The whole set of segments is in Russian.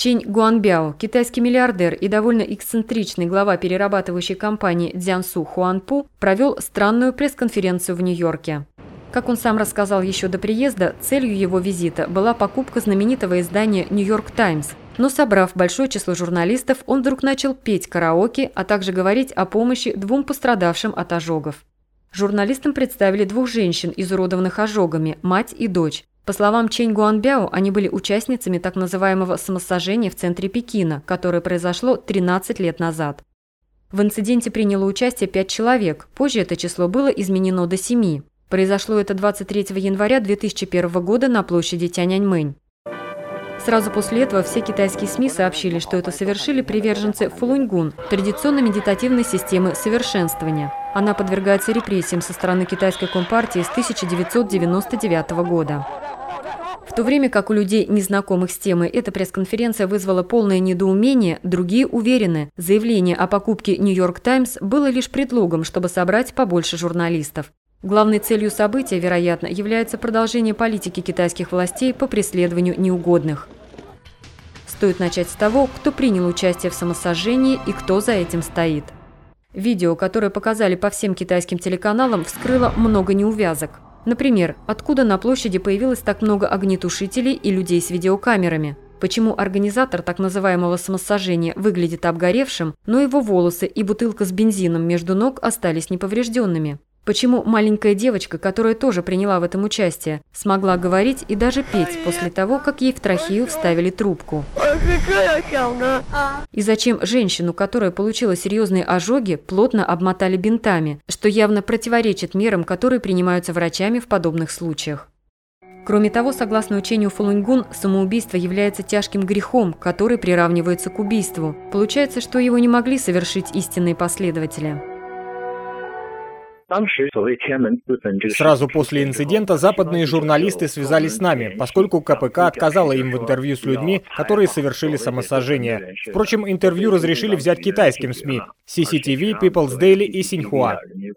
Чэнь Гуанбяо, китайский миллиардер и довольно эксцентричный глава перерабатывающей компании Цзянсу Хуанпу, провел странную пресс-конференцию в Нью-Йорке. Как он сам рассказал еще до приезда, целью его визита была покупка знаменитого издания «Нью-Йорк Таймс». Но собрав большое число журналистов, он вдруг начал петь караоке, а также говорить о помощи 2 пострадавшим от ожогов. Журналистам представили 2 женщин, изуродованных ожогами, мать и дочь. По словам Чэнь Гуанбяо, они были участницами так называемого самосожжения в центре Пекина, которое произошло 13 лет назад. В инциденте приняло участие 5 человек, позже это число было изменено до 7. Произошло это 23 января 2001 года на площади Тяньаньмэнь. Сразу после этого все китайские СМИ сообщили, что это совершили приверженцы Фулуньгун, традиционной медитативной системы совершенствования. Она подвергается репрессиям со стороны китайской компартии с 1999 года. В то время как у людей, незнакомых с темой, эта пресс-конференция вызвала полное недоумение, другие уверены, заявление о покупке «Нью-Йорк Таймс» было лишь предлогом, чтобы собрать побольше журналистов. Главной целью события, вероятно, является продолжение политики китайских властей по преследованию неугодных. Стоит начать с того, кто принял участие в самосожжении и кто за этим стоит. Видео, которое показали по всем китайским телеканалам, вскрыло много неувязок. Например, откуда на площади появилось так много огнетушителей и людей с видеокамерами? Почему организатор так называемого самосожжения выглядит обгоревшим, но его волосы и бутылка с бензином между ног остались неповрежденными? Почему маленькая девочка, которая тоже приняла в этом участие, смогла говорить и даже петь после того, как ей в трахею вставили трубку? И зачем женщину, которая получила серьезные ожоги, плотно обмотали бинтами, что явно противоречит мерам, которые принимаются врачами в подобных случаях? Кроме того, согласно учению Фулуньгун, самоубийство является тяжким грехом, который приравнивается к убийству. Получается, что его не могли совершить истинные последователи. Сразу после инцидента западные журналисты связались с нами, поскольку КПК отказала им в интервью с людьми, которые совершили самосожжение. Впрочем, интервью разрешили взять китайским СМИ – CCTV, People's Daily и Синьхуа.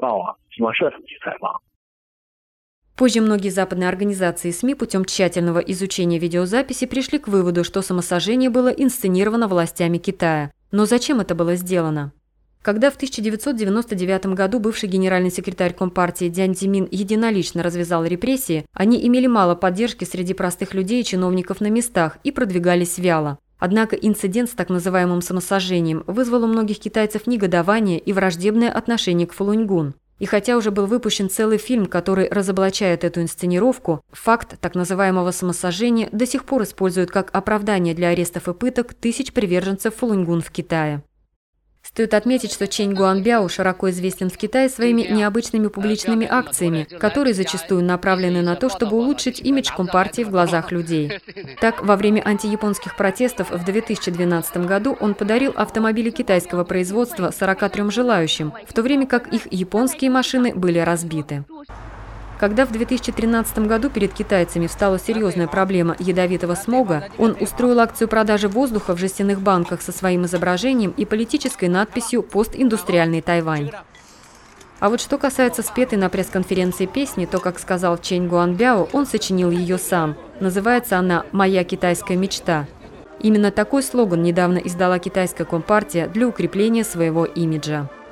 Позже многие западные организации СМИ путем тщательного изучения видеозаписи пришли к выводу, что самосожжение было инсценировано властями Китая. Но зачем это было сделано? Когда в 1999 году бывший генеральный секретарь Компартии Дзян Цзимин единолично развязал репрессии, они имели мало поддержки среди простых людей и чиновников на местах и продвигались вяло. Однако инцидент с так называемым самосожжением вызвал у многих китайцев негодование и враждебное отношение к Фулуньгун. И хотя уже был выпущен целый фильм, который разоблачает эту инсценировку, факт так называемого самосожжения до сих пор используют как оправдание для арестов и пыток тысяч приверженцев Фулуньгун в Китае. Стоит отметить, что Чэнь Гуанбяо широко известен в Китае своими необычными публичными акциями, которые зачастую направлены на то, чтобы улучшить имидж Компартии в глазах людей. Так, во время антияпонских протестов в 2012 году он подарил автомобили китайского производства 43 желающим, в то время как их японские машины были разбиты. Когда в 2013 году перед китайцами встала серьезная проблема ядовитого смога, он устроил акцию продажи воздуха в жестяных банках со своим изображением и политической надписью «Постиндустриальный Тайвань». А вот что касается спетой на пресс-конференции песни, то, как сказал Чэнь Гуанбяо, он сочинил ее сам. Называется она «Моя китайская мечта». Именно такой слоган недавно издала китайская компартия для укрепления своего имиджа.